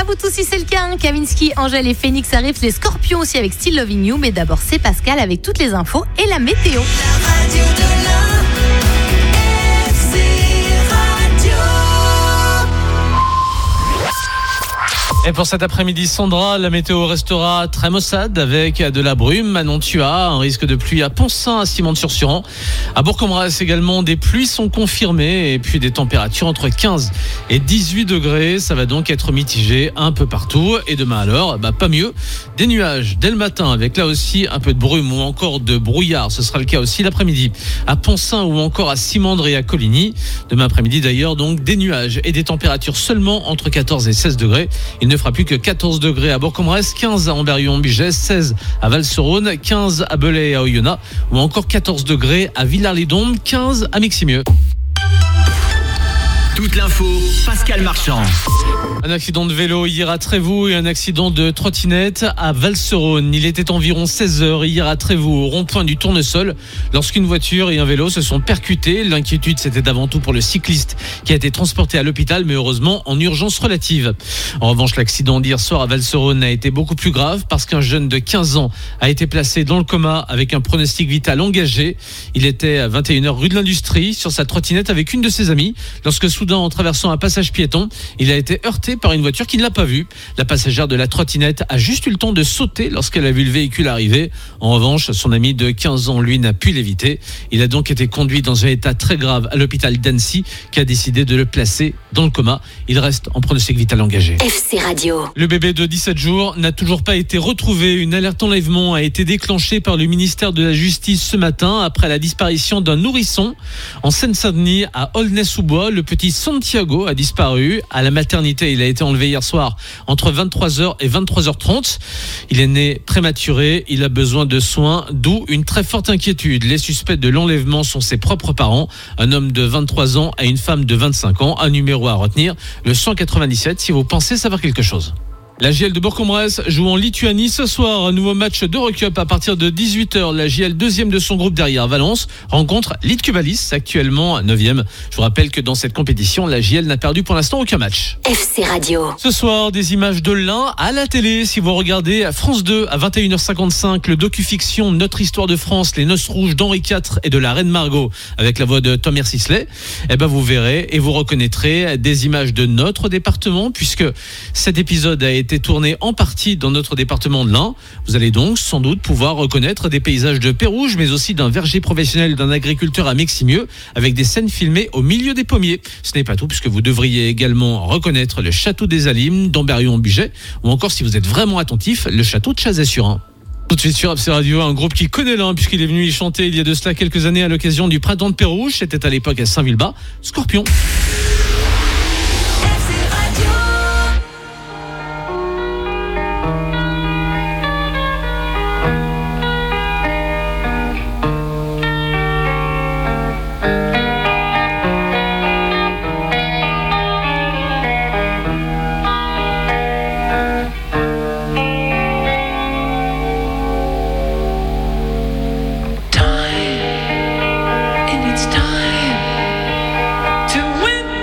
À vous tous si c'est le cas, hein. Kavinsky, Angèle et Phoenix arrivent, les Scorpions aussi avec Still Loving You. Mais d'abord, c'est Pascal avec toutes les infos et la météo. La radio de Et pour cet après-midi, Sandra, la météo restera très maussade avec de la brume. Manon, tu as un risque de pluie à Poncin, à Simon-sur-Suran. À Bourg-en-Bresse également, des pluies sont confirmées et puis des températures entre 15 et 18 degrés. Ça va donc être mitigé un peu partout. Et demain alors, pas mieux. Des nuages dès le matin avec là aussi un peu de brume ou encore de brouillard. Ce sera le cas aussi l'après-midi à Poncin ou encore à Simandre et à Coligny. Demain après-midi d'ailleurs, donc des nuages et des températures seulement entre 14 et 16 degrés. Il ne fera plus que 14 degrés à Bourg-en-Bresse, 15 à Amberieu-en-Bugey, 16 à Val-sur-Rhône, 15 à Belay et à Oyonnax ou encore 14 degrés à Villars-les-Dombes, 15 à Meximieux. Toute l'info, Pascal Marchand. Un accident de vélo hier à Trévoux et un accident de trottinette à Val-sur-Rhône. Il était environ 16h hier à Trévoux, au rond-point du Tournesol, lorsqu'une voiture et un vélo se sont percutés. L'inquiétude, c'était avant tout pour le cycliste qui a été transporté à l'hôpital, mais heureusement en urgence relative. En revanche, l'accident d'hier soir à Val-sur-Rhône a été beaucoup plus grave parce qu'un jeune de 15 ans a été placé dans le coma avec un pronostic vital engagé. Il était à 21h rue de l'Industrie sur sa trottinette avec une de ses amies lorsque soudain, en traversant un passage piéton, il a été heurté par une voiture qui ne l'a pas vu. La passagère de la trottinette a juste eu le temps de sauter lorsqu'elle a vu le véhicule arriver. En revanche, son ami de 15 ans, lui, n'a pu l'éviter. Il a donc été conduit dans un état très grave à l'hôpital d'Annecy, qui a décidé de le placer dans le coma. Il reste en pronostic vital engagé. FC Radio. Le bébé de 17 jours n'a toujours pas été retrouvé. Une alerte enlèvement a été déclenchée par le ministère de la Justice ce matin après la disparition d'un nourrisson en Seine-Saint-Denis à Aulnay-sous-Bois. Le petit Santiago a disparu. À la maternité, il a été enlevé hier soir entre 23h et 23h30. Il est né prématuré. Il a besoin de soins, d'où une très forte inquiétude. Les suspects de l'enlèvement sont ses propres parents. Un homme de 23 ans et une femme de 25 ans. Un numéro à retenir, le 197, si vous pensez savoir quelque chose. La JL de Bourg-en-Bresse joue en Lituanie ce soir. Un nouveau match d'Eurocup à partir de 18h. La JL, deuxième de son groupe derrière Valence, rencontre Litkubalis, actuellement 9e. Je vous rappelle que dans cette compétition, la JL n'a perdu pour l'instant aucun match. FC Radio. Ce soir, des images de l'Ain à la télé. Si vous regardez France 2 à 21h55, le docu-fiction Notre Histoire de France, les Noces Rouges d'Henri IV et de la Reine Margot, avec la voix de Thomas Sisley, vous verrez et vous reconnaîtrez des images de notre département, puisque cet épisode a été tourné en partie dans notre département de l'Ain. Vous allez donc sans doute pouvoir reconnaître des paysages de Pérouges, mais aussi d'un verger professionnel d'un agriculteur à Meximieux, avec des scènes filmées au milieu des pommiers. Ce n'est pas tout, puisque vous devriez également reconnaître le château des Alimes d'Amberieu-en-Bugey, ou encore, si vous êtes vraiment attentif, le château de Chazay-sur-Ain. Tout de suite sur FC Radio, un groupe qui connaît l'Ain, puisqu'il est venu y chanter il y a de cela quelques années à l'occasion du printemps de Pérouges. C'était à l'époque à Saint-Vulbas, Scorpion. It's time to win.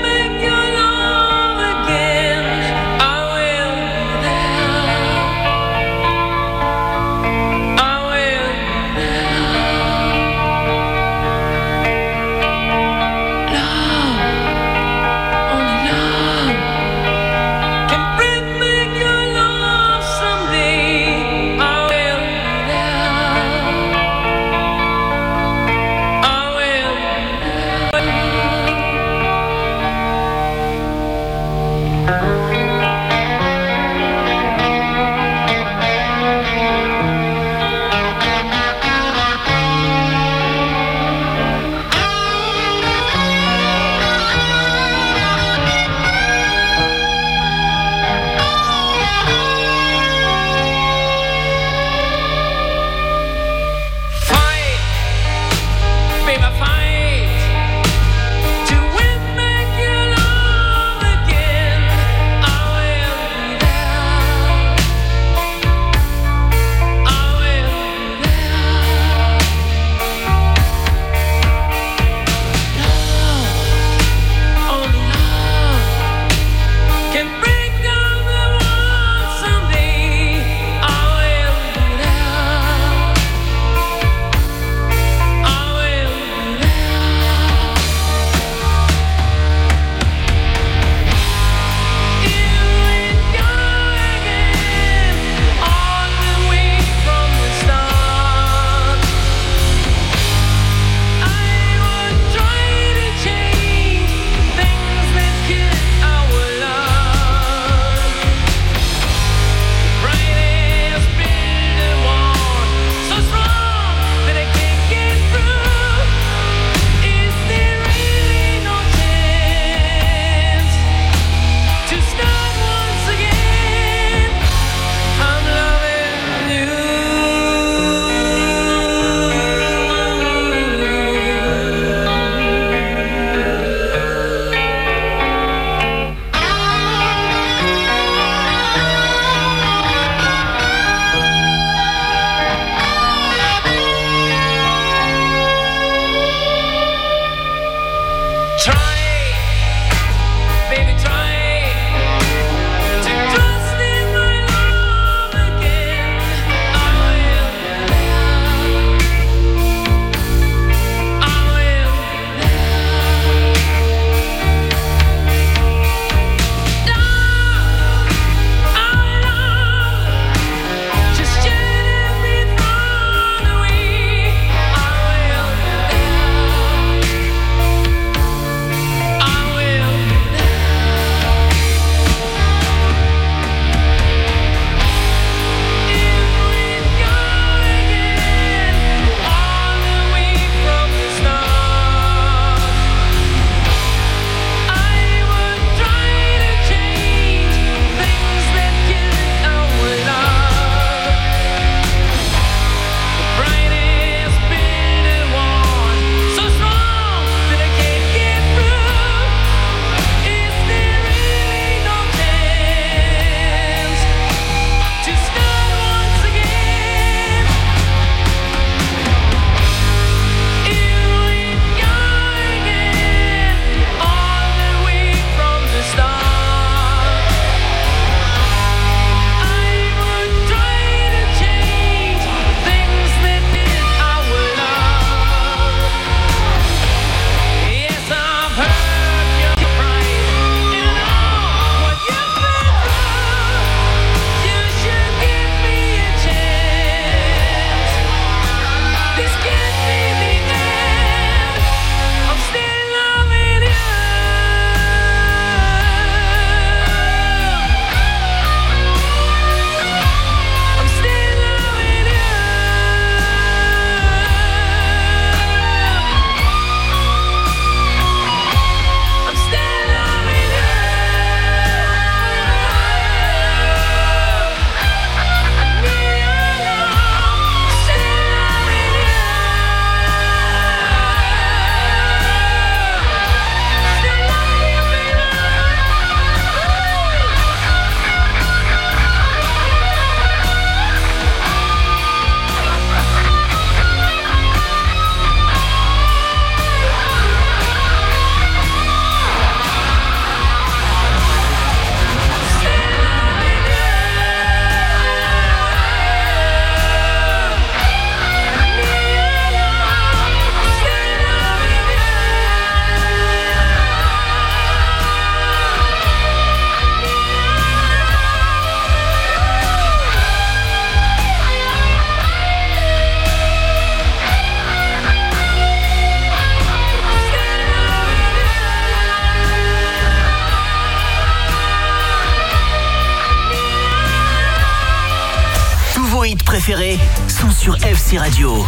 préférés sont sur FC Radio.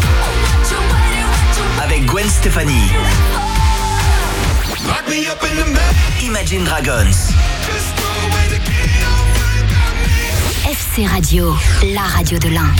Avec Gwen Stefani. Imagine Dragons. FC Radio, la radio de l'Ain.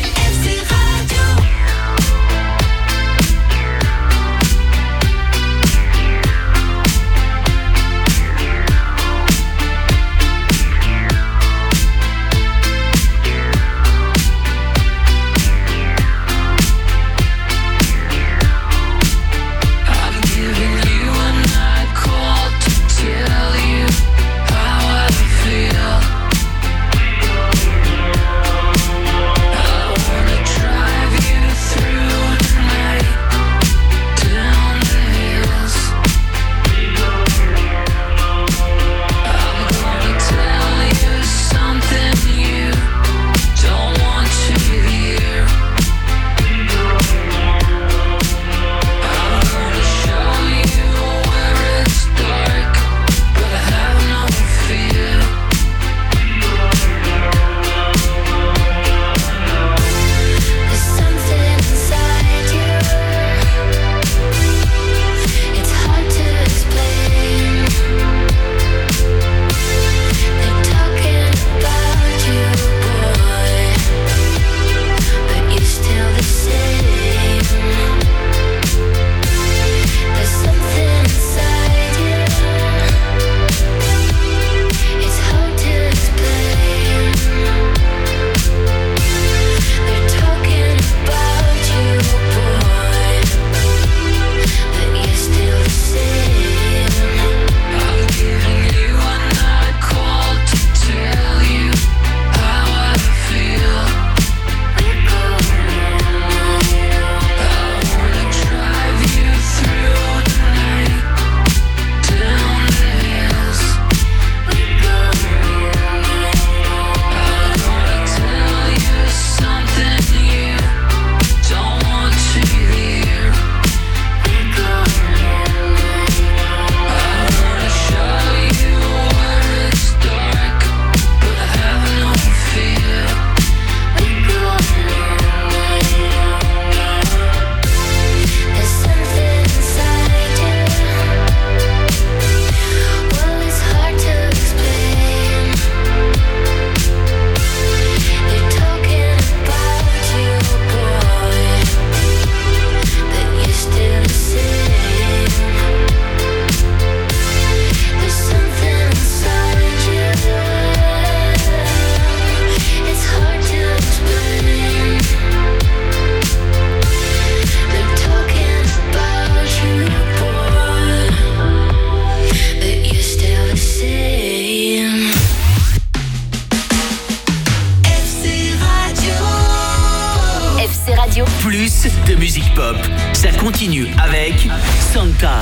Plus de musique pop. Ça continue avec Santa.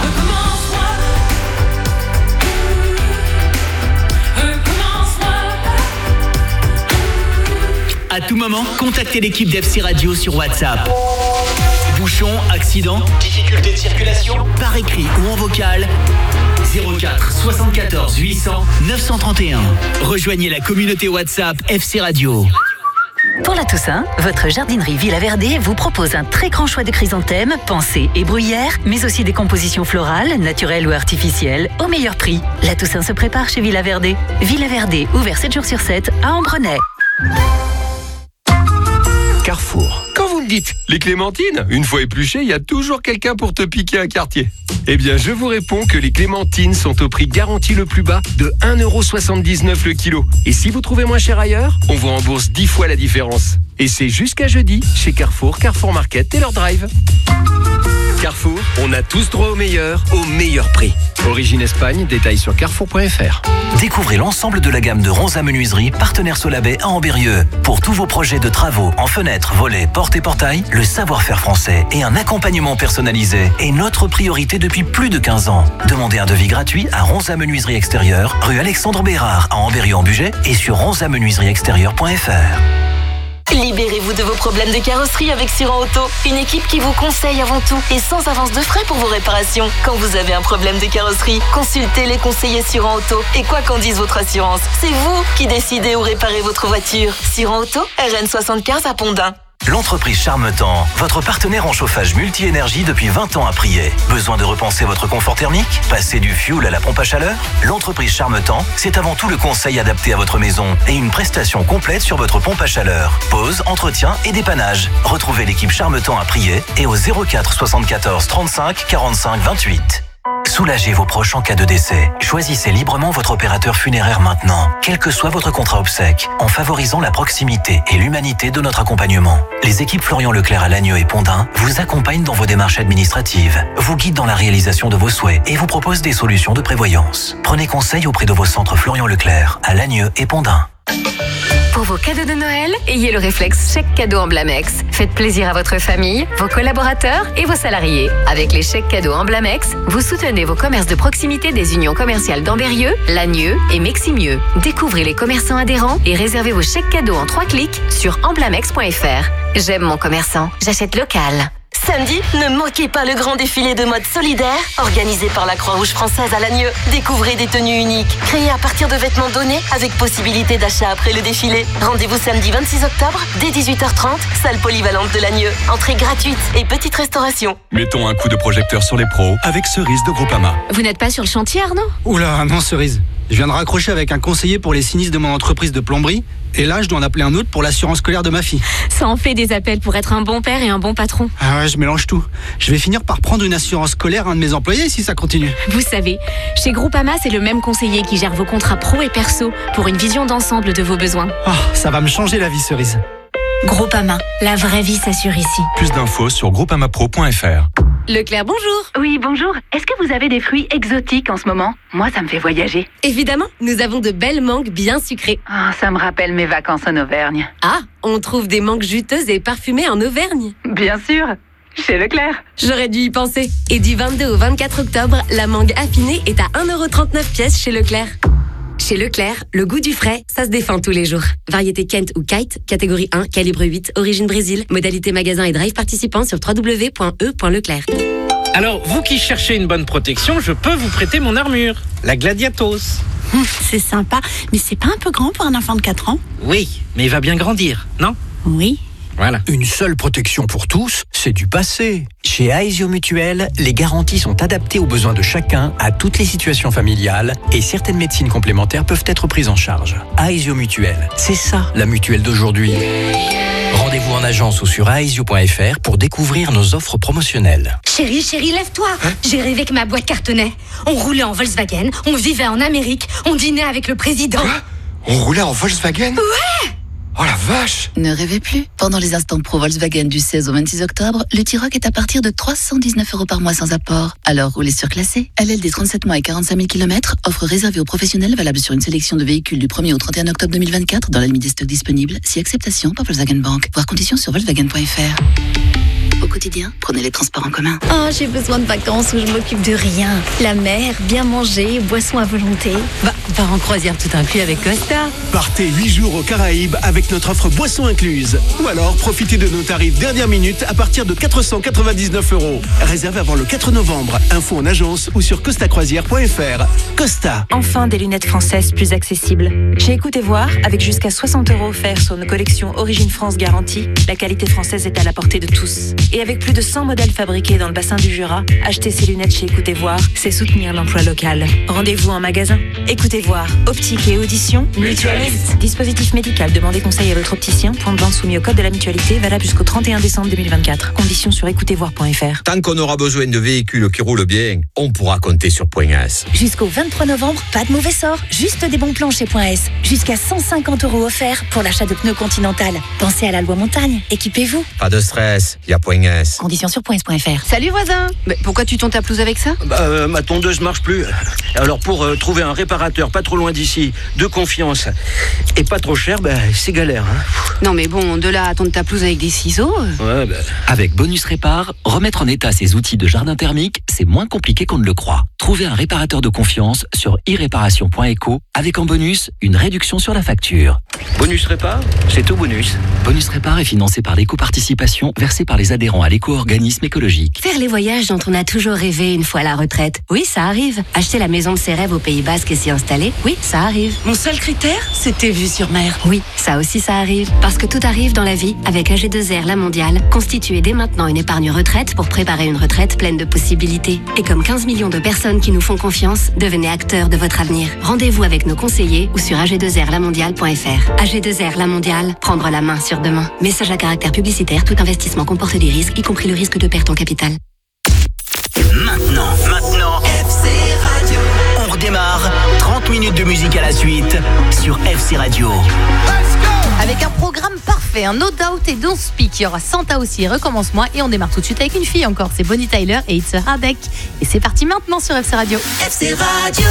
À tout moment, contactez l'équipe d'FC Radio sur WhatsApp. Bouchon, accident, difficulté de circulation, par écrit ou en vocal, 04 74 800 931. Rejoignez la communauté WhatsApp FC Radio. Pour la Toussaint, votre jardinerie Villa Verde vous propose un très grand choix de chrysanthèmes, pensées et bruyères, mais aussi des compositions florales, naturelles ou artificielles, au meilleur prix. La Toussaint se prépare chez Villa Verde. Villa Verde, ouvert 7 jours sur 7 à Ambronay. Carrefour. Quand vous me dites les clémentines, une fois épluchées, il y a toujours quelqu'un pour te piquer un quartier. Eh bien, je vous réponds que les clémentines sont au prix garanti le plus bas de 1,79€ le kilo. Et si vous trouvez moins cher ailleurs, on vous rembourse 10 fois la différence. Et c'est jusqu'à jeudi chez Carrefour, Carrefour Market et leur drive. Carrefour, on a tous droit au meilleur prix. Origine Espagne, détails sur carrefour.fr. Découvrez l'ensemble de la gamme de Ronza Menuiserie, partenaire Solabay à Ambérieux. Pour tous vos projets de travaux en fenêtres, volets, portes et portails, le savoir-faire français et un accompagnement personnalisé est notre priorité depuis plus de 15 ans. Demandez un devis gratuit à Ronza Menuiserie Extérieure, rue Alexandre Bérard à Ambérieux-en-Bugey et sur ronzamenuiserieextérieure.fr. Libérez-vous de vos problèmes de carrosserie avec Suran Auto. Une équipe qui vous conseille avant tout et sans avance de frais pour vos réparations. Quand vous avez un problème de carrosserie, consultez les conseillers Suran Auto. Et quoi qu'en dise votre assurance, c'est vous qui décidez où réparer votre voiture. Suran Auto, RN 75 à Pondin. L'entreprise Charmetan, votre partenaire en chauffage multi-énergie depuis 20 ans à Prier. Besoin de repenser votre confort thermique? Passer du fioul à la pompe à chaleur? L'entreprise Charmetan, c'est avant tout le conseil adapté à votre maison et une prestation complète sur votre pompe à chaleur. Pause, entretien et dépannage. Retrouvez l'équipe Charmetan à Prier et au 04 74 35 45 28. Soulagez vos proches en cas de décès. Choisissez librement votre opérateur funéraire maintenant, quel que soit votre contrat obsèque, en favorisant la proximité et l'humanité de notre accompagnement. Les équipes Florian Leclerc à Lagneux et Pondin vous accompagnent dans vos démarches administratives, vous guident dans la réalisation de vos souhaits et vous proposent des solutions de prévoyance. Prenez conseil auprès de vos centres Florian Leclerc à Lagneux et Pondin. Pour vos cadeaux de Noël, ayez le réflexe chèque cadeau Emblamex. Faites plaisir à votre famille, vos collaborateurs et vos salariés. Avec les chèques cadeaux Emblamex, vous soutenez vos commerces de proximité des unions commerciales d'Ambérieux, Lagneux et Meximieux. Découvrez les commerçants adhérents et réservez vos chèques cadeaux en 3 clics sur emblamex.fr. J'aime mon commerçant, j'achète local. Samedi, ne manquez pas le grand défilé de mode solidaire organisé par la Croix-Rouge française à Lagneux. Découvrez des tenues uniques, créées à partir de vêtements donnés avec possibilité d'achat après le défilé. Rendez-vous samedi 26 octobre, dès 18h30, salle polyvalente de Lagneux. Entrée gratuite et petite restauration. Mettons un coup de projecteur sur les pros avec Cerise de Groupama. Vous n'êtes pas sur le chantier, Arnaud? Oula, non Cerise. Je viens de raccrocher avec un conseiller pour les sinistres de mon entreprise de plomberie. Et là, je dois en appeler un autre pour l'assurance scolaire de ma fille. Ça en fait des appels pour être un bon père et un bon patron. Ah ouais, je mélange tout. Je vais finir par prendre une assurance scolaire à un de mes employés si ça continue. Vous savez, chez Groupama, c'est le même conseiller qui gère vos contrats pro et perso pour une vision d'ensemble de vos besoins. Ah, ça va me changer la vie, Cerise. Groupama, la vraie vie s'assure ici. Plus d'infos sur groupamapro.fr. Leclerc, bonjour. Oui, bonjour. Est-ce que vous avez des fruits exotiques en ce moment? Moi, ça me fait voyager. Évidemment, nous avons de belles mangues bien sucrées. Ah, ça me rappelle mes vacances en Auvergne. Ah, on trouve des mangues juteuses et parfumées en Auvergne. Bien sûr, chez Leclerc. J'aurais dû y penser. Et du 22 au 24 octobre, la mangue affinée est à 1,39€ pièce chez Leclerc. Chez Leclerc, le goût du frais, ça se défend tous les jours. Variété Kent ou Kite, catégorie 1, calibre 8, origine Brésil. Modalité magasin et drive participant sur www.e.leclerc. Alors, vous qui cherchez une bonne protection, je peux vous prêter mon armure, la Gladiatos. C'est sympa, mais c'est pas un peu grand pour un enfant de 4 ans? Oui, mais il va bien grandir, non? Oui. Voilà. Une seule protection pour tous, c'est du passé. Chez Aesio Mutuel, les garanties sont adaptées aux besoins de chacun, à toutes les situations familiales, et certaines médecines complémentaires peuvent être prises en charge. Aesio Mutuel, c'est ça la mutuelle d'aujourd'hui. Rendez-vous en agence ou sur aesio.fr pour découvrir nos offres promotionnelles. Chérie, lève-toi. J'ai rêvé que ma boîte cartonnait. On roulait en Volkswagen, on vivait en Amérique, on dînait avec le président. Quoi? On roulait en Volkswagen? Ouais! Oh la vache! Ne rêvez plus. Pendant les instants pro Volkswagen du 16 au 26 octobre, le T-Roc est à partir de 319€ par mois sans apport. Alors roulez surclassé. LLD 37 mois et 45 000 km. Offre réservée aux professionnels valable sur une sélection de véhicules du 1er au 31 octobre 2024 dans la limite des stocks disponibles. Si acceptation par Volkswagen Bank. Voir conditions sur volkswagen.fr. Au quotidien, prenez les transports en commun. Oh, j'ai besoin de vacances où je m'occupe de rien. La mer, bien manger, boissons à volonté. Va en croisière tout inclus avec Costa. Partez 8 jours aux Caraïbes avec notre offre boissons incluses. Ou alors, profitez de nos tarifs dernière minute à partir de 499€. Réservé avant le 4 novembre. Info en agence ou sur costacroisière.fr. Costa. Enfin, des lunettes françaises plus accessibles. Chez Écoutez Voir, avec jusqu'à 60€ offerts sur nos collections Origine France garantie, la qualité française est à la portée de tous. Et avec plus de 100 modèles fabriqués dans le bassin du Jura, acheter ses lunettes chez Écoutez Voir, c'est soutenir l'emploi local. Rendez-vous en magasin. Écoutez Voir, optique et audition, mutualiste. Dispositif médical, demandez conseil à votre opticien. Point de vente soumis au code de la mutualité, valable jusqu'au 31 décembre 2024. Conditions sur écoutezvoir.fr. Tant qu'on aura besoin de véhicules qui roulent bien, on pourra compter sur Point S. Jusqu'au 23 novembre, pas de mauvais sort, juste des bons plans chez Point S. Jusqu'à 150€ offerts pour l'achat de pneus Continental. Pensez à la loi montagne, équipez-vous. Pas de stress, il y a Point S. mince. Conditions sur points.fr. Salut voisin. Mais pourquoi tu tonds ta pelouse avec ça? Ma tondeuse marche plus. Alors pour trouver un réparateur pas trop loin d'ici, de confiance et pas trop cher, c'est galère. Hein. Non mais bon, de là à tondre ta pelouse avec des ciseaux. Ouais, Avec Bonus Répar, remettre en état ses outils de jardin thermique, c'est moins compliqué qu'on ne le croit. Trouvez un réparateur de confiance sur iréparation.eco avec en bonus une réduction sur la facture. Bonus Répar, c'est tout bonus. Bonus Répar est financé par l'éco-participation versée par les adhérents à l'éco-organisme écologique. Faire les voyages dont on a toujours rêvé une fois à la retraite. Oui, ça arrive. Acheter la maison de ses rêves au Pays Basque et s'y installer. Oui, ça arrive. Mon seul critère, c'était vue sur mer. Oui, ça aussi ça arrive. Parce que tout arrive dans la vie avec AG2R La Mondiale. Constituez dès maintenant une épargne retraite pour préparer une retraite pleine de possibilités. Et comme 15 millions de personnes qui nous font confiance, devenez acteurs de votre avenir. Rendez-vous avec nos conseillers ou sur ag2rlamondiale.fr. AG2R La Mondiale, prendre la main sur demain. Message à caractère publicitaire, tout investissement comporte des risques, y compris le risque de perte en capital. Maintenant, FC Radio. On redémarre. 30 minutes de musique à la suite sur FC Radio. Avec un programme parfait, No Doubt et Don't Speak. Il y aura Santa aussi, Recommence-moi. Et on démarre tout de suite avec une fille encore. C'est Bonnie Tyler et It's a Heartache. Et c'est parti maintenant sur FC Radio. FC Radio.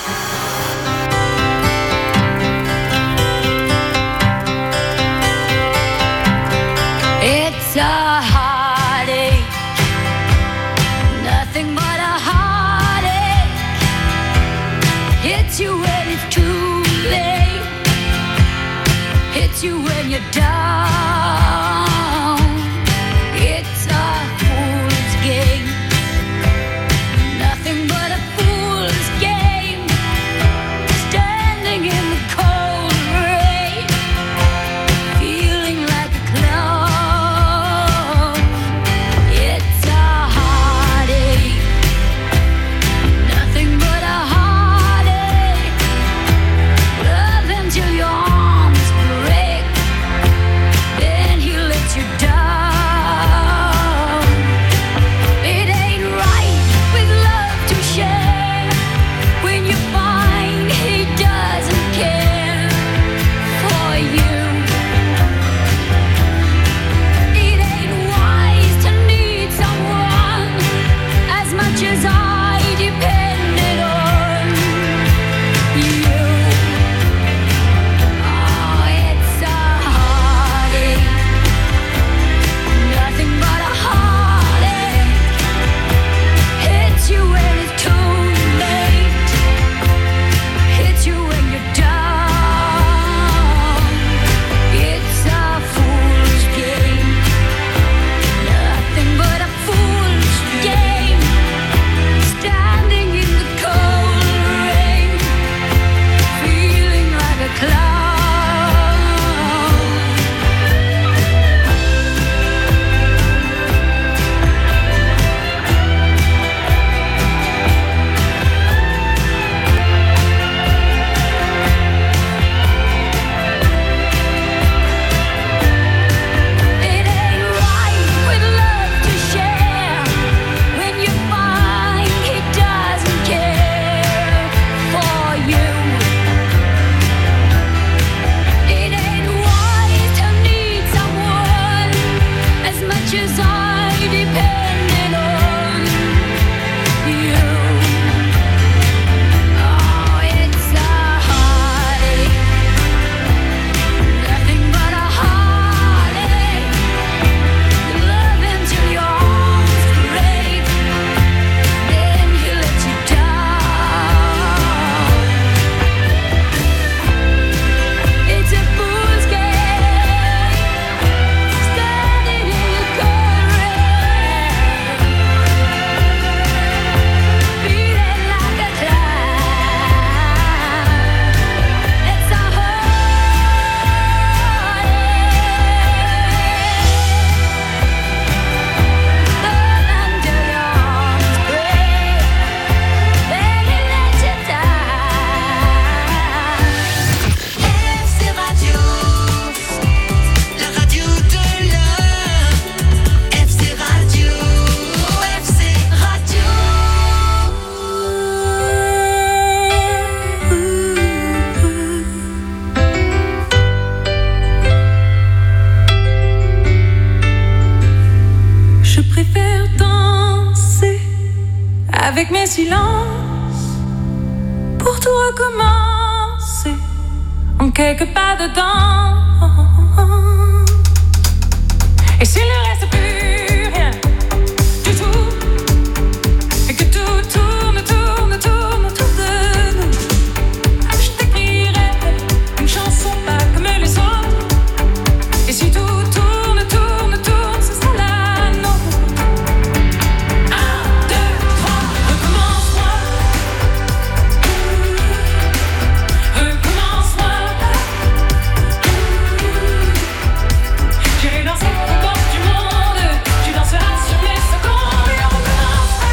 It's a heartache, nothing but a heartache. Hits you when it's too late, hits you when you're down. It's a fool's game, nothing but a fool's game. Standing in the cold rain, feeling like a clown. It's a heartache, nothing but a heartache. Love until your arms break. avec mes silences, pour tout recommencer en quelques pas de temps. Et s'il ne reste plus rien du tout, et que tout tourne, tourne, tourne autour de nous, je t'écrirai une chanson pas comme les autres. Et si tout tourne, tourne, tourne, ce sera la nôtre. 1, 2, 3, recommence-moi. Recommence-moi. J'irai danser au bord du monde. Tu danseras sur mes secondes. Et on recommencera.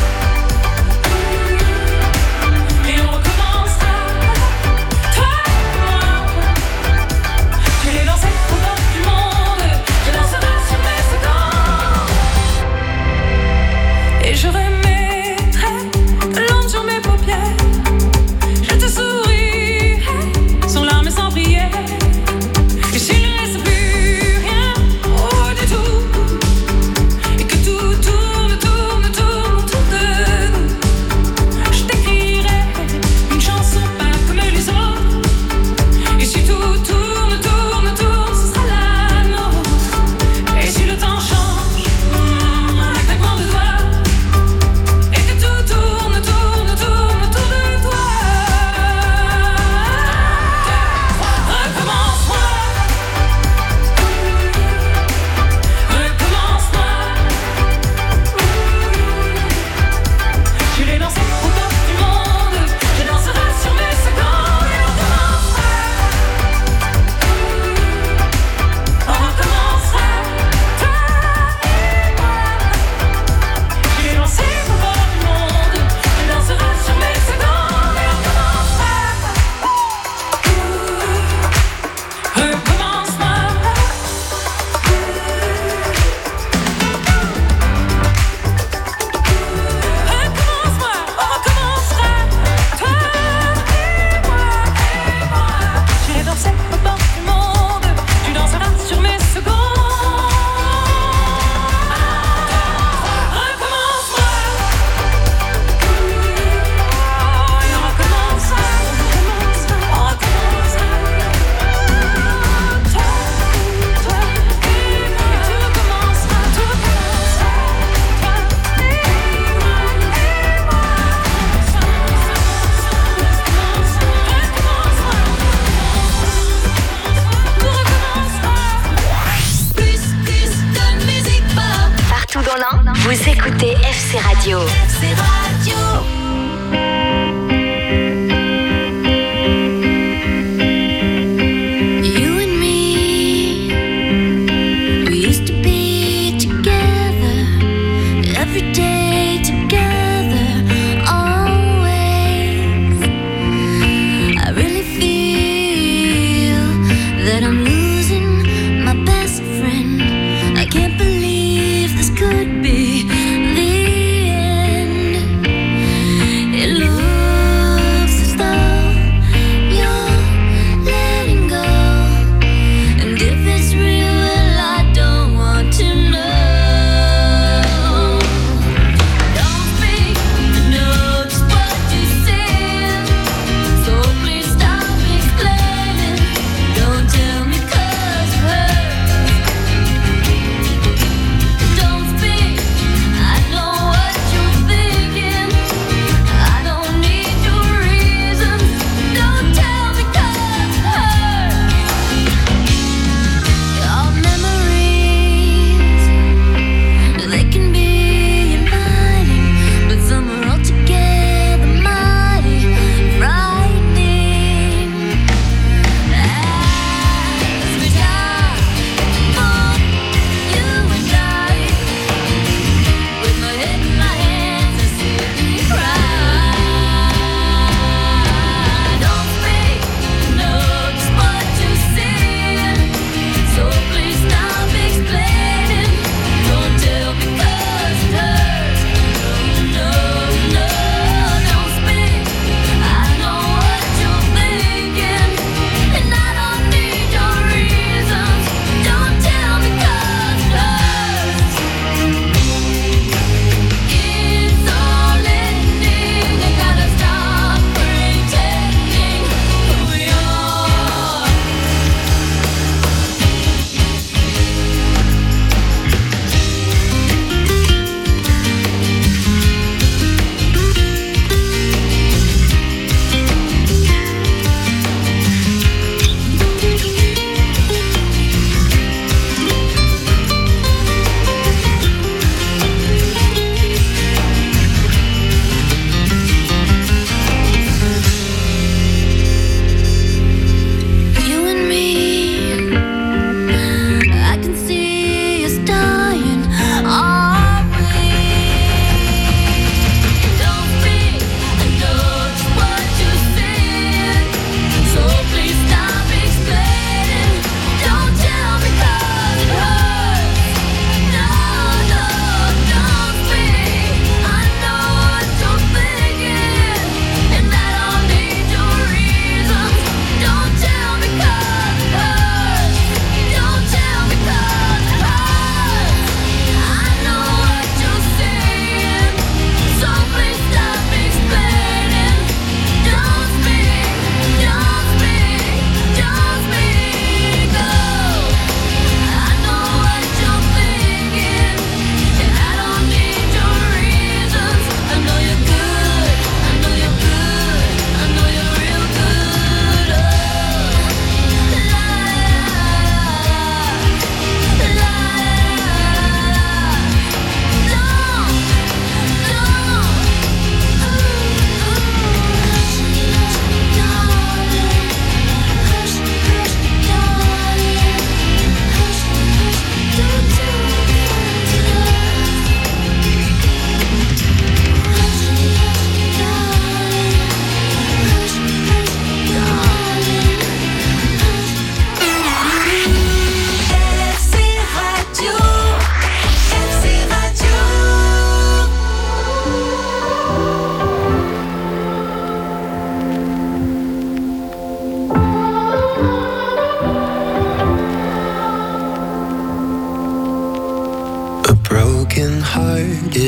Et on recommencera. Toi et moi. J'irai danser au bord du monde. Tu danseras sur mes secondes. Et je remettrai de l'ombre sur mes paupières. Je te sourirai sans larmes et sans prière. Et s'il ne reste plus rien, oh du tout, et que tout tourne, tourne, tourne autour de nous, je t'écrirai une chanson pas comme les autres. Et si tout tourne, tourne, tourne, ce sera la nôtre. Et si le temps change, un claquement de doigts, et que tout tourne, tourne, tourne autour de toi. Recommence-moi. Recommence-moi. J'irai danser au bord du monde. Je danserai sur mes secondes. Et on recommencera. On recommencera. Toi et moi. J'irai danser au bord du monde. Je danserai sur mes secondes. Et on recommencera. Recommence-moi. Recommence-moi, on recommencera. Toi et moi. J'irai danser au bord du monde. Tu danseras sur mes secondes. Recommence-moi. Et on recommencera. On recommencera. Toi et moi. Et tout recommencera. Tout recommencera. Toi et Partout dans l'Ain, vous écoutez FC Radio. FC Radio. You and me, we used to be together, every day together, always. I really feel that I'm losing my best friend. I can't believe this could be the end.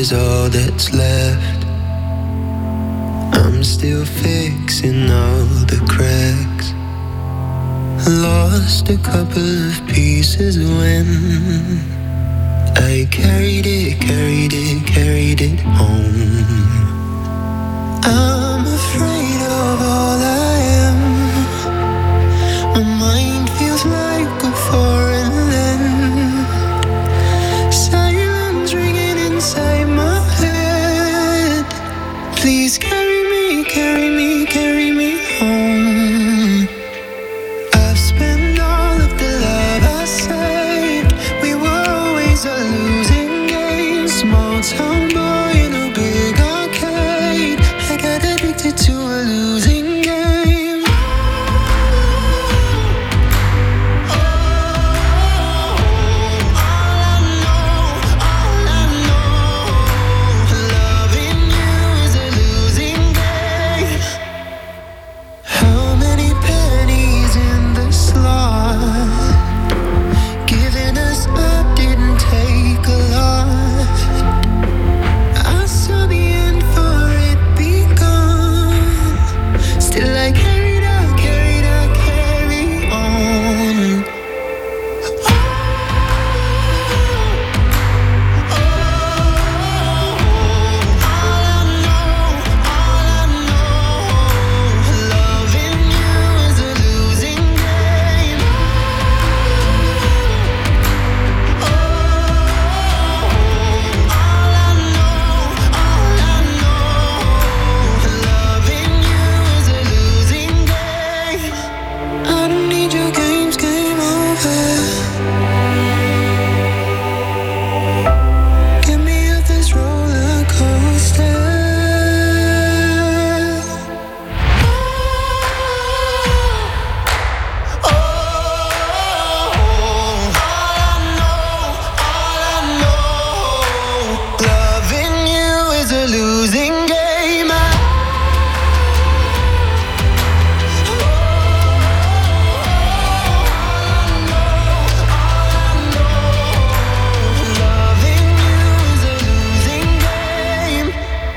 is all that's left. I'm still fixing all the cracks. Lost a couple of pieces when I carried it home. I'm afraid of all I am. My mind feels like a foreign land. Silence ringing inside my head. Please carry me home. I've spent all of the love I saved. We were always a losing game. Small town boy in a big arcade. I got addicted to a losing game. Loving you is a losing game. How many pennies in the slot? Giving us up didn't take a lot. I saw the end for it begun. Still I carry on. Loving you is a losing game. Loving you is a losing game. I don't need your games, game over. Get me off this roller coaster. Loving you is a losing game. Loving you is a losing game.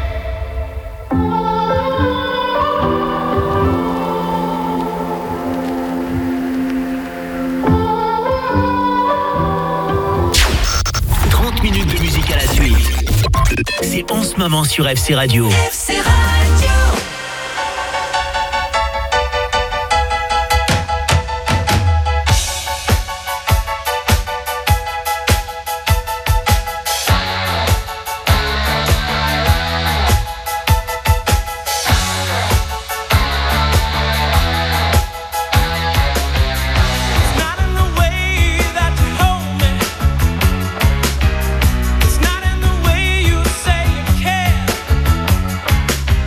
« 30 minutes de musique à la suite. C'est en ce moment sur FC Radio. FC Radio. Not in the way that you hold me. It's not in the way you say you care.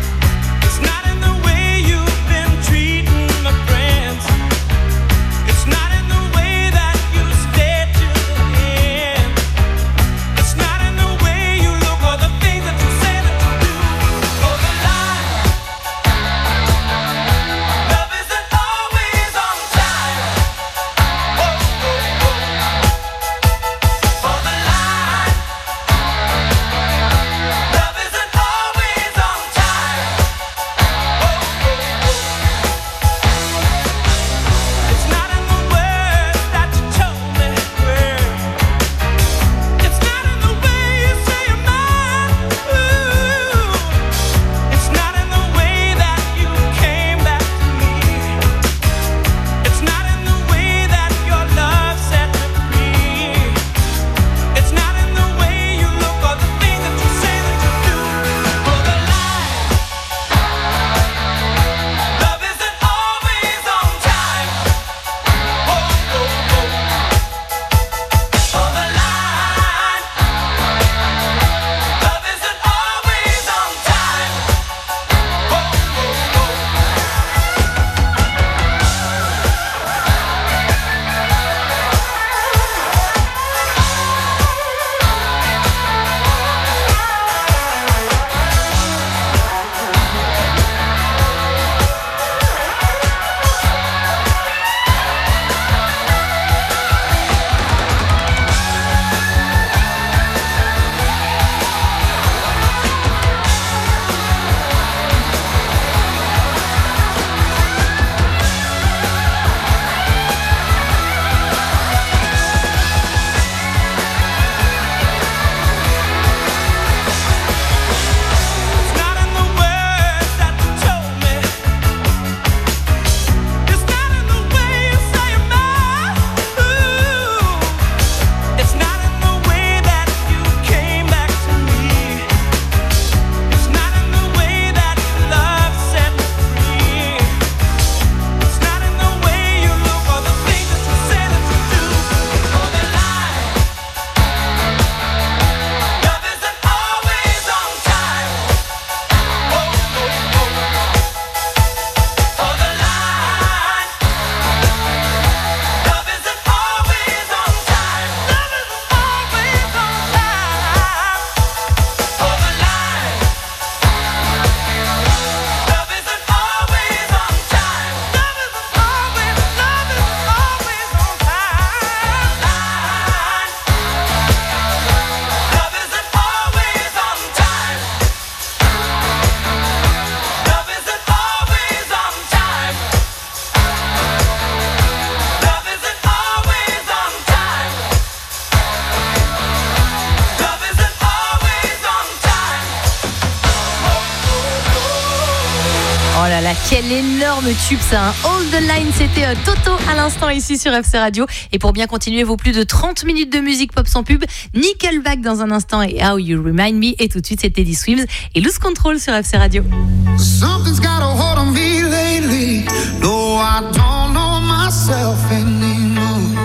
Oh là là, quel énorme tube ça, hein. All the Line, c'était Toto à l'instant ici sur FC Radio. Et pour bien continuer vos plus de 30 minutes de musique pop sans pub, Nickelback dans un instant et How You Remind Me. Et tout de suite, c'est Teddy Swims et Lose Control sur FC Radio. Something's got a hold on me lately. No, I don't know myself anymore.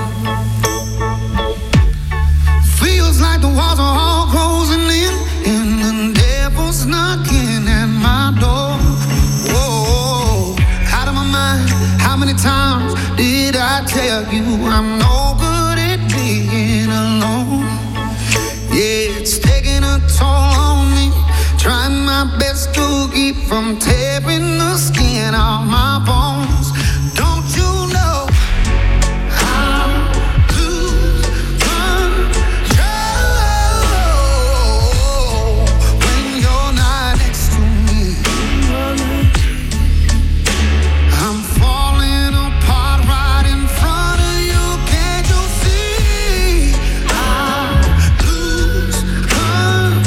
Feels like the walls are all closing in, and the devil's knocking at my door. Whoa, out of my mind. How many times did I tell you I'm no good at being alone? Yeah, it's taking a toll on me. Trying my best to keep from tearing the skin off my bones. Don't you know I lose control when you're not next to me? I'm falling apart right in front of you. Can't you see? I lose control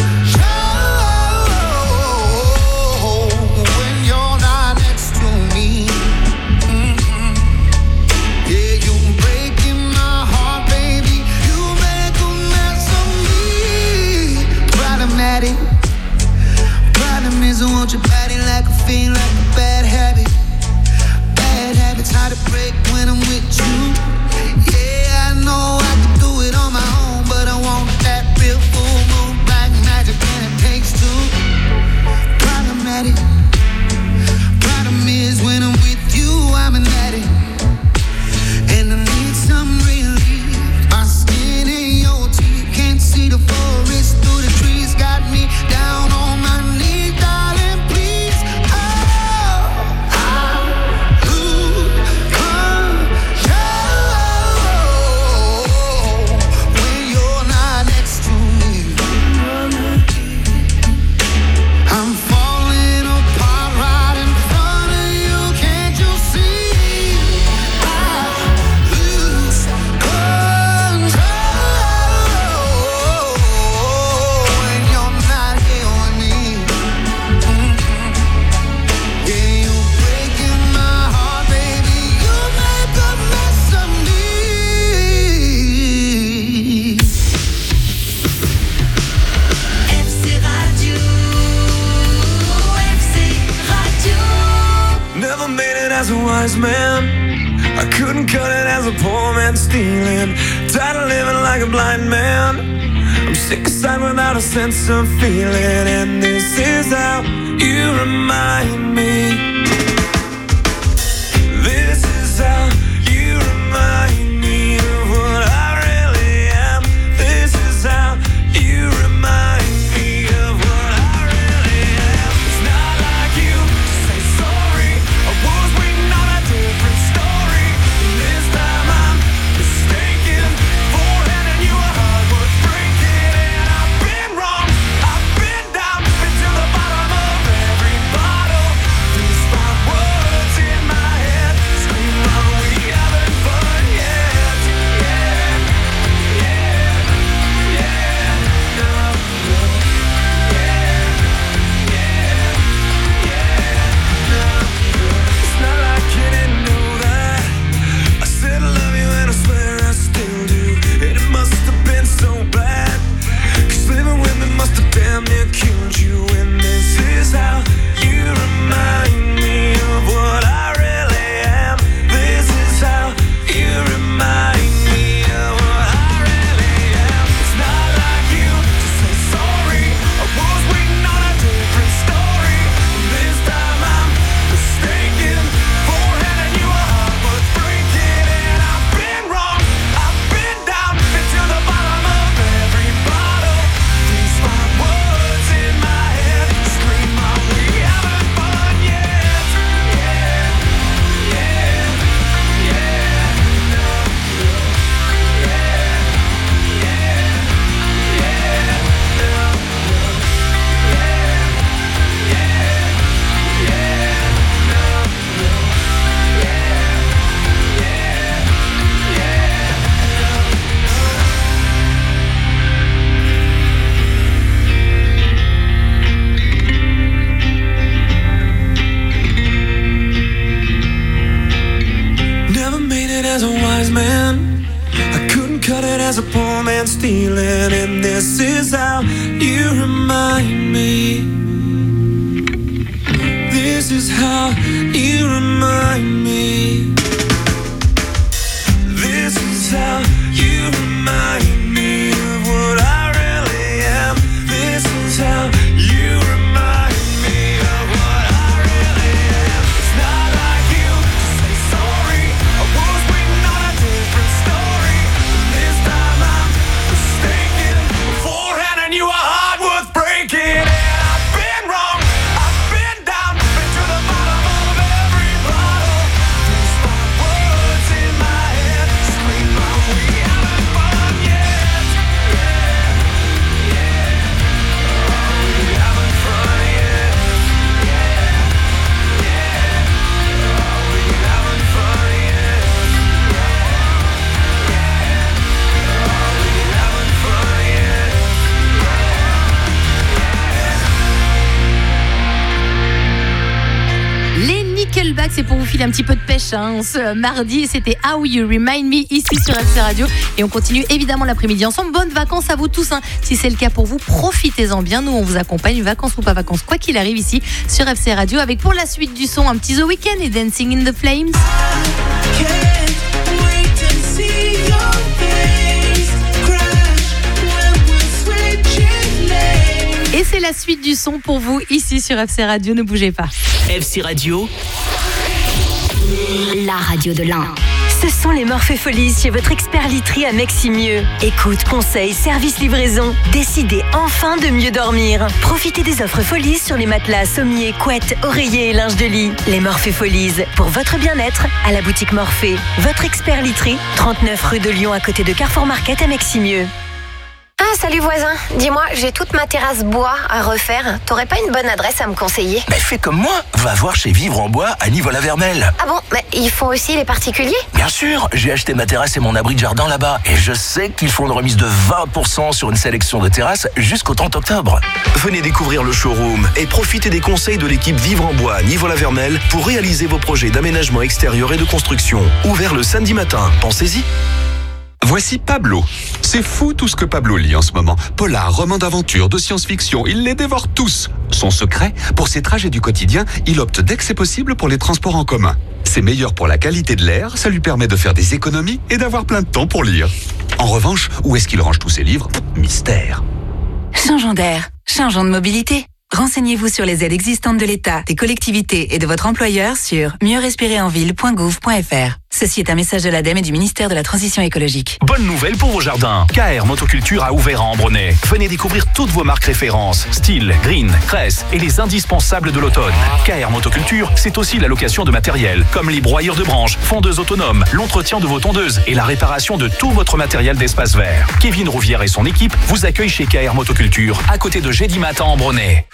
when you're not next to me. Yeah, you're breaking my heart, baby. You make a mess of me. Problematic. Problem is I want your body like a fiend, like a bad habit. Bad habits hard to break when I'm with you. Yeah, I know I can do it on my own, but I want that real full moon black magic, and it takes two. Problematic. Problem is when I'm with you, I'm an addict, and I need some relief. My skin in your teeth, can't see the forest through the trees. Got me down on my knees, darling, please. Oh, I lose control when you're not next to me. I'm falling apart right in front of you. Can't you see? I lose control when you're not here with me. Yeah, you're breaking my heart, baby. You make a mess of me. FC Radio, FC Radio. Never made it as a wise man. I couldn't cut it as a poor man stealing. Tired of living like a blind man. I'm sick aside without a sense of feeling. And this is how you remind me. This is how you remind me of what I really am. This is how you remind me of what I really am. It's not like you to say sorry. I was waiting on a different story. And this time I'm mistaken for handing you a heart worth breaking. And I've been wrong, I've been down, been to the bottom of every bottle. as a poor man stealing, and this is how you remind me. This is how you remind me. This is how you remind me of what I really am. This is how you remind me of what I really am. It's not like you to say sorry. I was waiting on a different story. This time I'm mistaken. Beforehand I knew a heart worth breaking. And I've been wrong, I've been down, been to the bottom of every bottle. These my words in my head scream out, we haven't fun yet. Yeah, yeah. Oh, we haven't fun yet. Yeah, yeah. Oh, we haven't fun yet. Yeah, yeah. Oh, we haven't fun yet. Les Nickelback, c'est pour vous filer un petit peu de pêche ce mardi. C'était How You Remind Me ici sur FC Radio. Et on continue évidemment l'après-midi ensemble. Bonnes vacances à vous tous. Si c'est le cas pour vous, profitez-en bien. Nous, on vous accompagne, vacances ou pas vacances, quoi qu'il arrive ici sur FC Radio. Avec pour la suite du son, un petit The Weeknd et Dancing in the Flames. Et c'est la suite du son pour vous ici sur FC Radio. Ne bougez pas. FC Radio, La radio de l'Ain. Ce sont les Morphée-Folies chez votre expert literie à Meximieux. Écoute, conseil, service livraison. Décidez enfin de mieux dormir. Profitez des offres Folies sur les matelas, sommiers, couettes, oreillers et linge de lit. Les Morphée-Folies, pour votre bien-être, à la boutique Morphée. Votre expert literie, 39 rue de Lyon à côté de Carrefour Market à Meximieux. Ah, salut voisin. Dis-moi, j'ai toute ma terrasse bois à refaire. T'aurais pas une bonne adresse à me conseiller? Mais fais comme moi, va voir chez Vivre en Bois à Nivaux-la-Vernelle. Ah bon? Mais ils font aussi les particuliers? Bien sûr, j'ai acheté ma terrasse et mon abri de jardin là-bas. Et je sais qu'ils font une remise de 20% sur une sélection de terrasses jusqu'au 30 octobre. Venez découvrir le showroom et profitez des conseils de l'équipe Vivre en Bois à Nivaux-la-Vernelle pour réaliser vos projets d'aménagement extérieur et de construction. Ouvert le samedi matin, pensez-y. Voici Pablo. C'est fou tout ce que Pablo lit en ce moment. Polar, romans d'aventure, de science-fiction, il les dévore tous. Son secret, pour ses trajets du quotidien, il opte dès que c'est possible pour les transports en commun. C'est meilleur pour la qualité de l'air, ça lui permet de faire des économies et d'avoir plein de temps pour lire. En revanche, où est-ce qu'il range tous ses livres? Mystère. Changeons d'air, changeons de mobilité. Renseignez-vous sur les aides existantes de l'État, des collectivités et de votre employeur sur mieuxrespirerenville.gouv.fr. Ceci est un message de l'ADEME et du ministère de la Transition écologique. Bonne nouvelle pour vos jardins. KR Motoculture a ouvert à Ambronay. Venez découvrir toutes vos marques références. Style, Green, Cress et les indispensables de l'automne. KR Motoculture, c'est aussi la location de matériel, comme les broyeurs de branches, fondeuses autonomes, l'entretien de vos tondeuses et la réparation de tout votre matériel d'espace vert. Kevin Rouvière et son équipe vous accueillent chez KR Motoculture, à côté de Gédimat à Ambronay.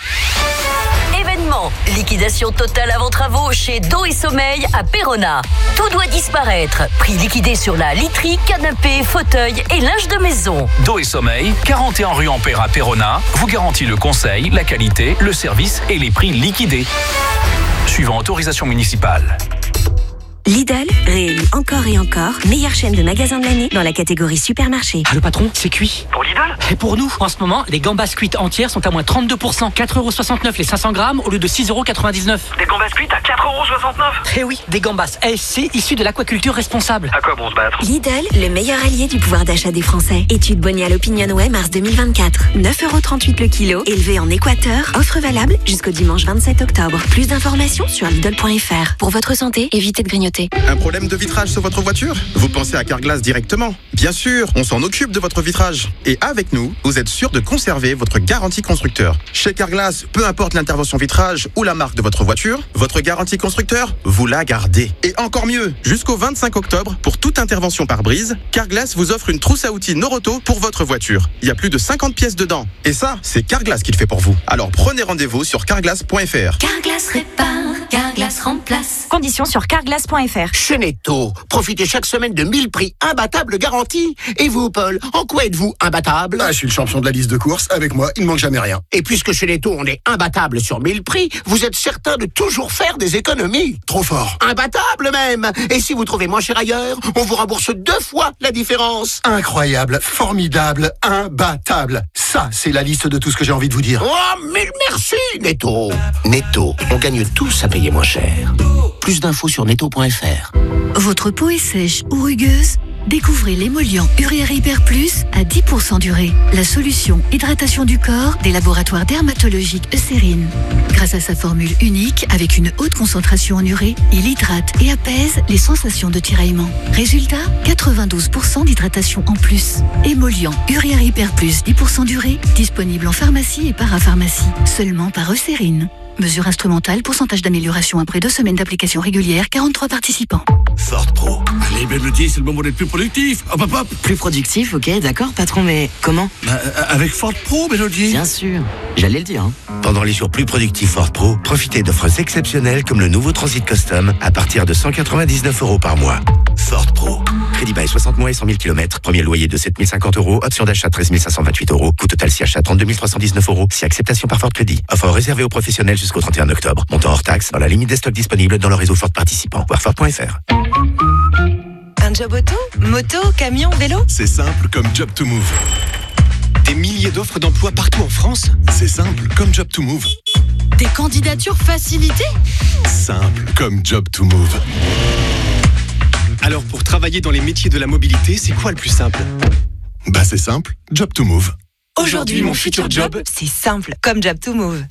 Événement, liquidation totale avant travaux chez Dos et Sommeil à Péronat. Tout doit disparaître. Prix liquidé sur la literie, canapé, fauteuil et linge de maison. Dos et Sommeil, 41 rue Ampère à Péronat, vous garantit le conseil, la qualité, le service et les prix liquidés. Suivant autorisation municipale. Lidl, réélu encore et encore, meilleure chaîne de magasins de l'année dans la catégorie supermarché. Ah, le patron, c'est cuit. Pour Lidl? Et pour nous, en ce moment, les gambas cuites entières sont à moins 32%. 4,69€ les 500 grammes au lieu de 6,99€. Des gambas cuites à 4,69€? Eh oui, des gambas SC issus de l'aquaculture responsable. À quoi bon se battre? Lidl, le meilleur allié du pouvoir d'achat des Français. Étude Bonial Opinionway mars 2024. 9,38€ le kilo, élevé en Équateur. Offre valable jusqu'au dimanche 27 octobre. Plus d'informations sur Lidl.fr. Pour votre santé, évitez de grignoter. Un problème de vitrage sur votre voiture? Vous pensez à Carglass directement? Bien sûr, on s'en occupe de votre vitrage. Et avec nous, vous êtes sûr de conserver votre garantie constructeur. Chez Carglass, peu importe l'intervention vitrage ou la marque de votre voiture, votre garantie constructeur, vous la gardez. Et encore mieux, jusqu'au 25 octobre, pour toute intervention par brise, Carglass vous offre une trousse à outils Noroto pour votre voiture. Il y a plus de 50 pièces dedans. Et ça, c'est Carglass qui le fait pour vous. Alors prenez rendez-vous sur carglass.fr. Carglass répare, Carglass remplace. Conditions sur carglass.fr. Chez Netto, profitez chaque semaine de 1000 prix imbattables garantis. Et vous, Paul, en quoi êtes-vous imbattable? Je suis le champion de la liste de courses. Avec moi, il ne manque jamais rien. Et puisque chez Netto, on est imbattable sur 1000 prix, vous êtes certain de toujours faire des économies. Trop fort. Imbattable même. Et si vous trouvez moins cher ailleurs, on vous rembourse 2 fois la différence. Incroyable, formidable, imbattable. Ça, c'est la liste de tout ce que j'ai envie de vous dire. Oh, mille merci, Netto. Netto, on gagne tous à payer moins cher. Plus d'infos sur netto.fr. Votre peau est sèche ou rugueuse? Découvrez l'émollient Urière Hyper Plus à 10% d'urée. La solution hydratation du corps des laboratoires dermatologiques Eucérine. Grâce à sa formule unique avec une haute concentration en urée, il hydrate et apaise les sensations de tiraillement. Résultat, 92% d'hydratation en plus. Émollient Urière Hyper Plus 10% d'urée, disponible en pharmacie et parapharmacie. Seulement par Eucérine. Mesure instrumentale, pourcentage d'amélioration après 2 semaines d'application régulière, 43 participants. Ford Pro. Allez, Melody, c'est le moment d'être plus productif. Hop, hop, hop. Plus productif, ok, d'accord, patron, mais comment? Avec Ford Pro, Melody. Bien sûr, j'allais le dire. Pendant les jours plus productifs Ford Pro, profitez d'offres exceptionnelles comme le nouveau Transit Custom à partir de 199 € par mois. Ford Pro. Crédit bail 60 mois et 100 000 km. Premier loyer de 7 050 €. Option d'achat 13 528 €. Coût total si achat 32 319 €. Si acceptation par Ford Crédit. Offre réservée aux professionnels jusqu'au 31 octobre. Montant hors taxe dans la limite des stocks disponibles dans le réseau Ford participant. Voir Ford.fr. Un job auto, moto, camion, vélo? C'est simple comme Job to Move. Des milliers d'offres d'emploi partout en France. C'est simple comme Job to Move. Des candidatures facilitées? Simple comme Job to Move. Alors pour travailler dans les métiers de la mobilité, c'est quoi le plus simple? C'est simple, Job to Move. Aujourd'hui, mon futur job, c'est simple comme Job to Move.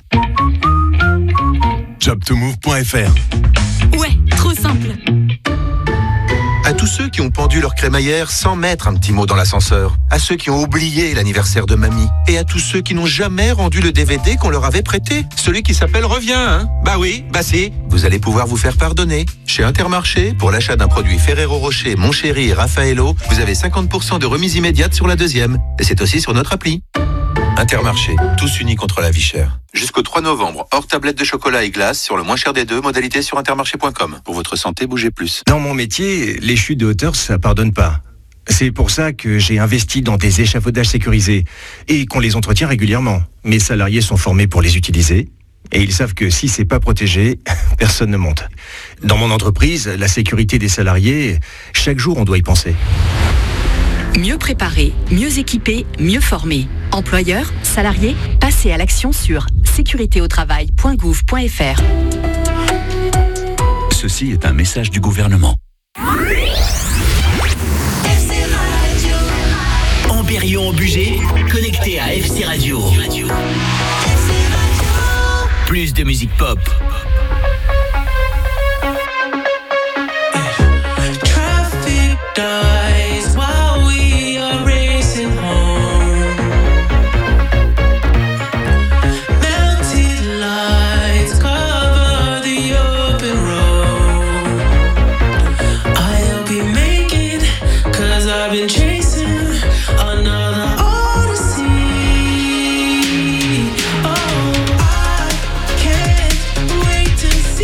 Jobtomove.fr. Ouais, trop simple. À tous ceux qui ont pendu leur crémaillère sans mettre un petit mot dans l'ascenseur. À ceux qui ont oublié l'anniversaire de mamie. Et à tous ceux qui n'ont jamais rendu le DVD qu'on leur avait prêté. Celui qui s'appelle Reviens, hein? Si. Vous allez pouvoir vous faire pardonner. Chez Intermarché, pour l'achat d'un produit Ferrero Rocher, Mon Chéri et Raffaello, vous avez 50% de remise immédiate sur la deuxième. Et c'est aussi sur notre appli. Intermarché, tous unis contre la vie chère. Jusqu'au 3 novembre, hors tablette de chocolat et glace sur le moins cher des deux, modalité sur intermarché.com. Pour votre santé, bougez plus. Dans mon métier, les chutes de hauteur, ça pardonne pas. C'est pour ça que j'ai investi dans des échafaudages sécurisés et qu'on les entretient régulièrement. Mes salariés sont formés pour les utiliser et ils savent que si c'est pas protégé, personne ne monte. Dans mon entreprise, la sécurité des salariés, chaque jour on doit y penser. Mieux préparé, mieux équipé, mieux formé. Employeurs, salariés, passez à l'action sur sécuritéautravail.gouv.fr. Ceci est un message du gouvernement. En Berrion, en Bugey, connecté à FC Radio. Plus de musique pop. I've been chasing another odyssey. Oh, I can't wait to see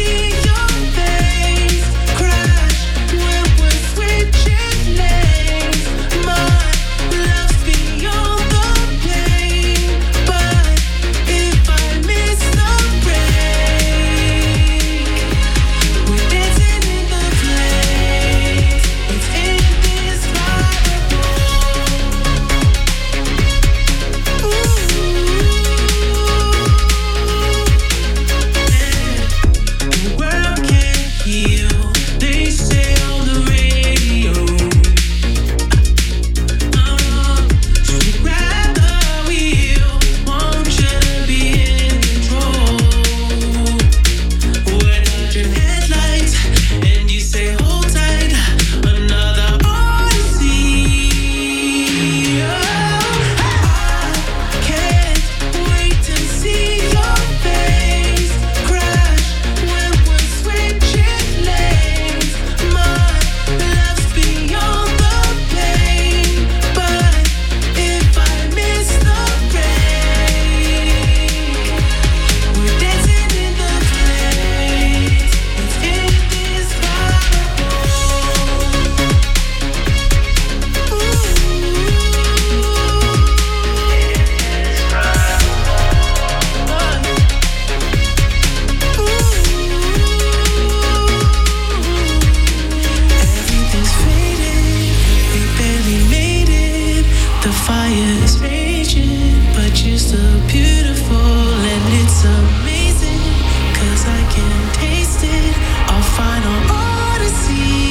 can taste it. Our final odyssey.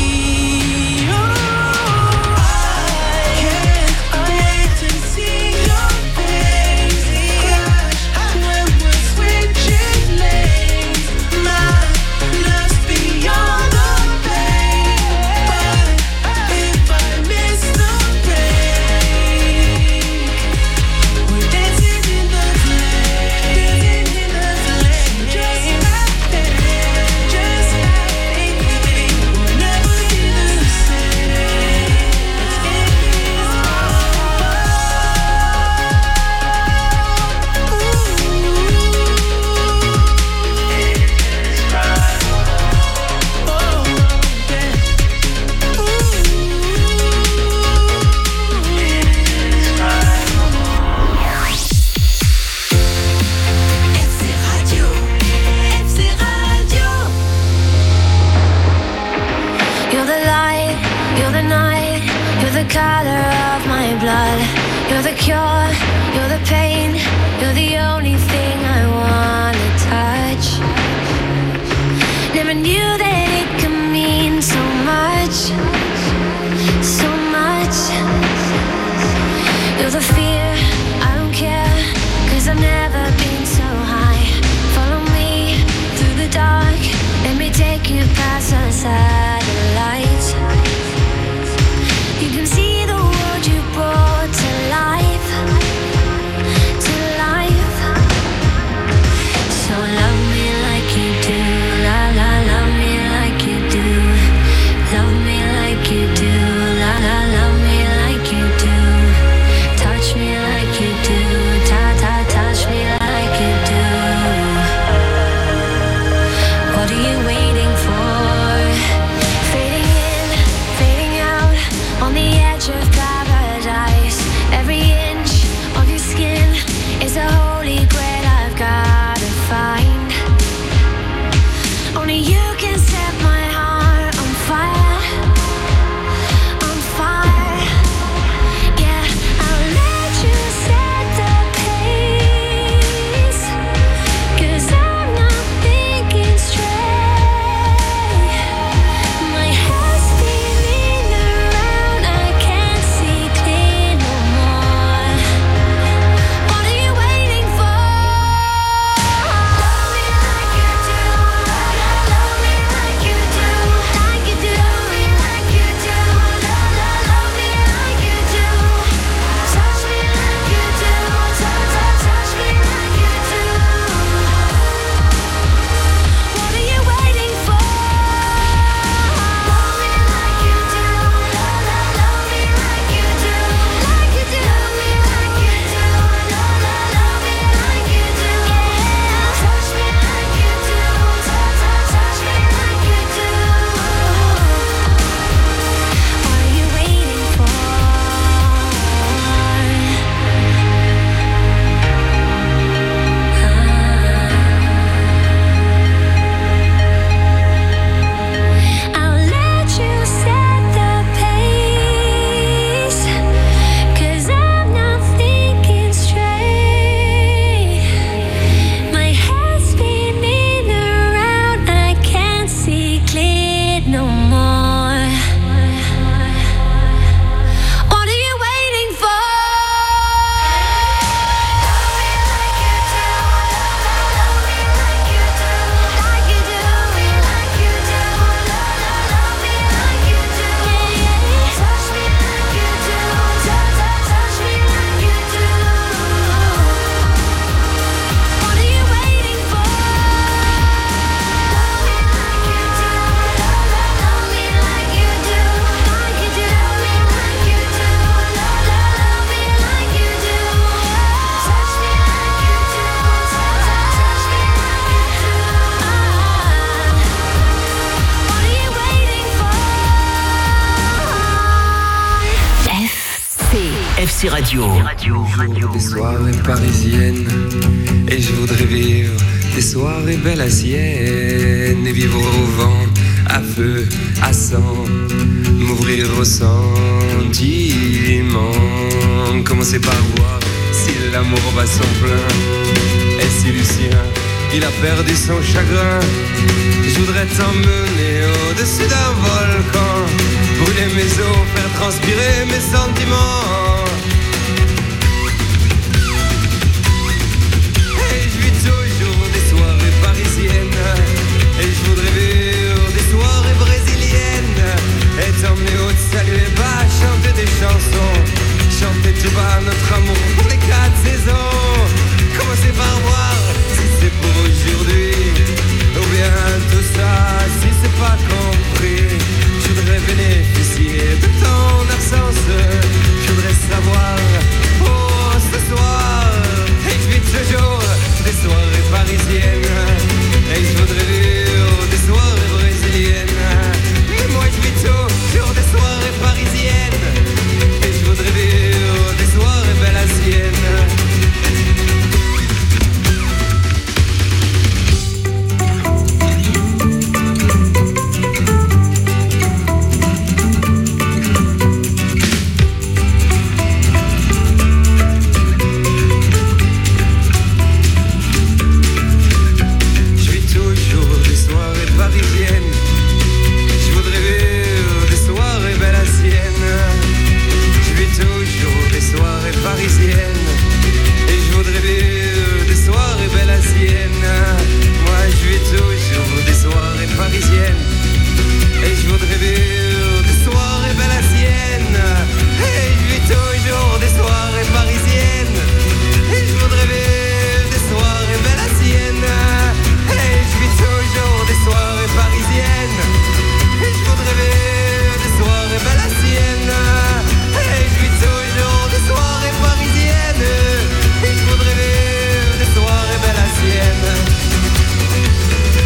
FC Radio. Des soirées parisiennes, et je voudrais vivre des soirées belles à sienne, et vivre au vent, à feu, à sang, m'ouvrir au sentiment. Commencer par voir si l'amour bat son plein, et si Lucien qu'il a perdu son chagrin. Je voudrais t'emmener au-dessus d'un volcan, brûler mes os, faire transpirer mes sentiments.